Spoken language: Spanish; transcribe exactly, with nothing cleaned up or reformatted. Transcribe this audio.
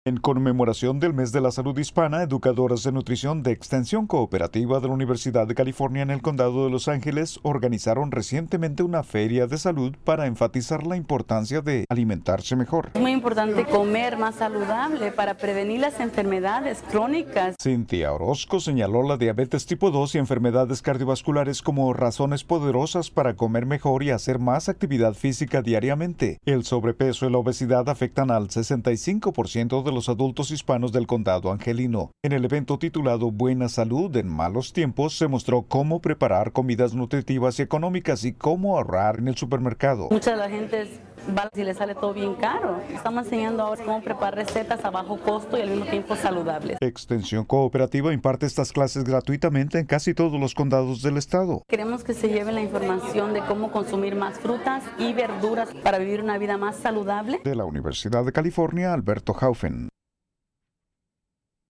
En conmemoración del Mes de la Salud Hispana, educadoras de nutrición de Extensión Cooperativa de la Universidad de California en el Condado de Los Ángeles organizaron recientemente una feria de salud para enfatizar la importancia de alimentarse mejor. Es muy importante comer más saludable para prevenir las enfermedades crónicas. Cynthia Orozco señaló la diabetes tipo dos y enfermedades cardiovasculares como razones poderosas para comer mejor y hacer más actividad física diariamente. El sobrepeso y la obesidad afectan al sesenta y cinco por ciento de los adultos hispanos del condado angelino. En el evento titulado Buena Salud en Malos Tiempos se mostró cómo preparar comidas nutritivas y económicas y cómo ahorrar en el supermercado. Mucha de la gente va si le sale todo bien caro. Estamos enseñando ahora cómo preparar recetas a bajo costo y al mismo tiempo saludables. Extensión Cooperativa imparte estas clases gratuitamente en casi todos los condados del estado. Queremos que se lleve la información de cómo consumir más frutas y verduras para vivir una vida más saludable. De la Universidad de California, Alberto Haufen.